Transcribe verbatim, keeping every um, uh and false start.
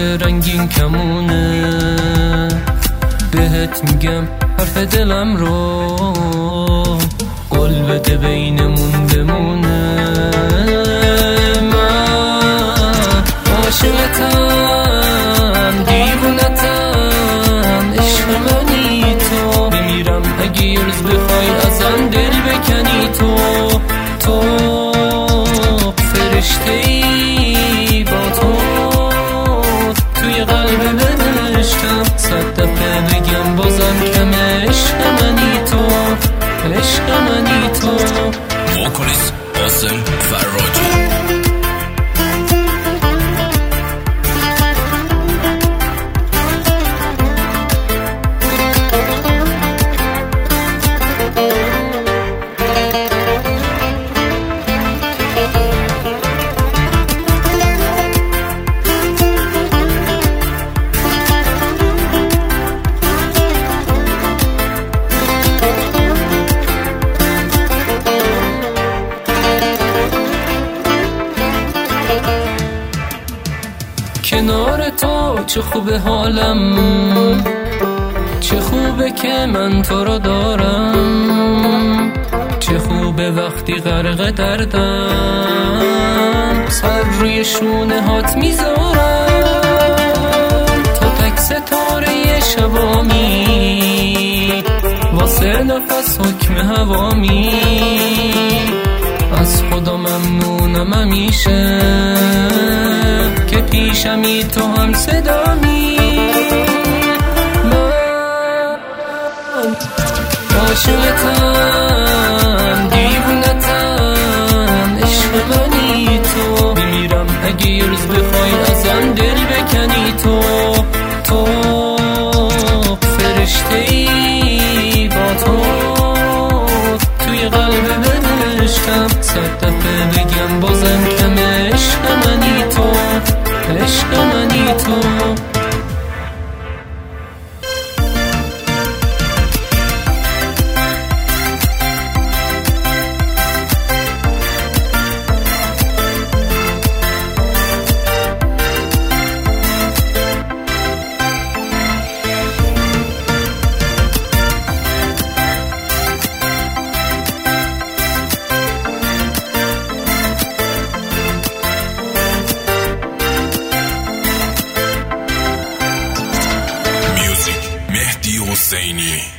رنگین کمونه، بهت میگم حرف دلم رو، قول بده بینمون بمونه. من عاشقتم، دیوونتم، عشق منی تو، بمیرم اگه یه روز بخوای ازم دل بکنی. تو تو فرشته‌ای، با تو توی قلب بنشتم، صد دفعه بگم بازم کم. عشق منی تو، عشق منی تو. وکالیست قاسم فراجی. کنار تو چه خوبه حالم، چه خوبه که من تو رو دارم، چه خوبه وقتی غرق دردم، سر روی شونه هات میذارم، تا تک ستاره شبامی، واسه نفس حکم هوامی، از خدا ممنونم همیشه که پیشمی تو هم صدامی. من عاشقتم، دیوونتم، عشق منی تو، بمیرم اگه یه روز بخوای ازم دل بکنی. تو تو فرشته‌ای، با تو توی قلب بنشتم، صد دفعه بگم بازم کم. عشق منی تو، عشق منی تو. مهدی حسینی.